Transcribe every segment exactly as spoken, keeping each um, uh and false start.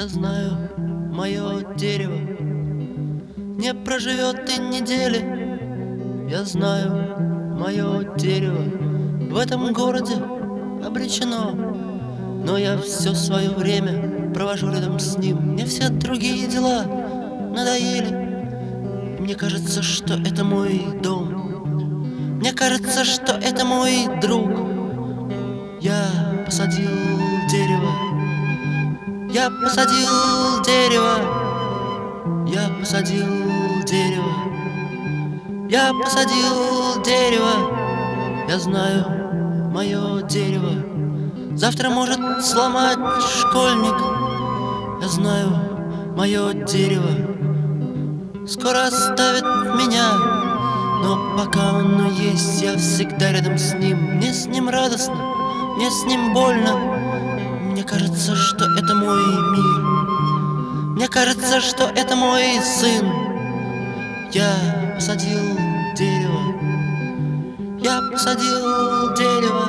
Я знаю, мое дерево не проживет и недели. Я знаю, мое дерево в этом городе обречено. Но я все свое время провожу рядом с ним. Мне все другие дела надоели. И мне кажется, что это мой дом. Мне кажется, что это мой друг. Я посадил дерево. Я посадил дерево. Я посадил дерево. Я посадил дерево. Я знаю, мое дерево завтра может сломать школьник. Я знаю, мое дерево скоро оставит меня. Но пока оно есть, я всегда рядом с ним. Мне с ним радостно, мне с ним больно. Мне кажется, что это мой мир. Мне кажется, что это мой сын. Я посадил дерево. Я посадил дерево.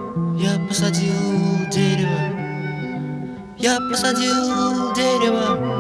Я посадил дерево. Я посадил дерево.